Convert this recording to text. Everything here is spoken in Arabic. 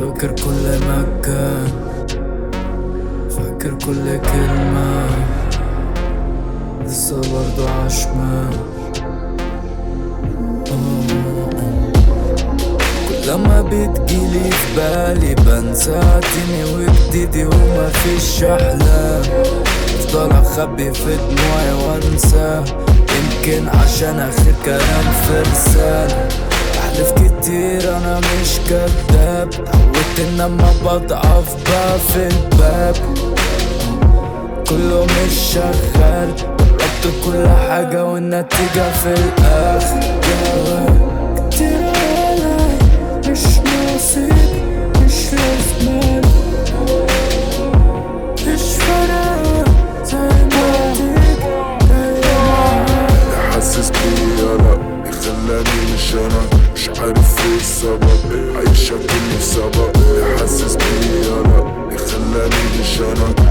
فاكر كل مكان، فاكر كل كلمة، لسه برضو عشمان. كل ما بتجيلي في بالي بنسى عدني وجديدي ومفيش أحلام، افضل اخبي في دموعي وانسى، يمكن عشان اخر كلام في رسالة. بحلف كتير انا مش كداب، اتعودت ان اما بضعف بقفل الباب، كله مش شغال، جربت كل حاجة والنتيجة في الاخر. كتير علي مش نصيب، مش لازمان، مش فارقة زي ما تيجي حاسس بيا لأ يخلاني مش أنا، مش عارف ايه السبب، عايشة كل سبب. حاسس بيا لأ يخلاني مش أنا،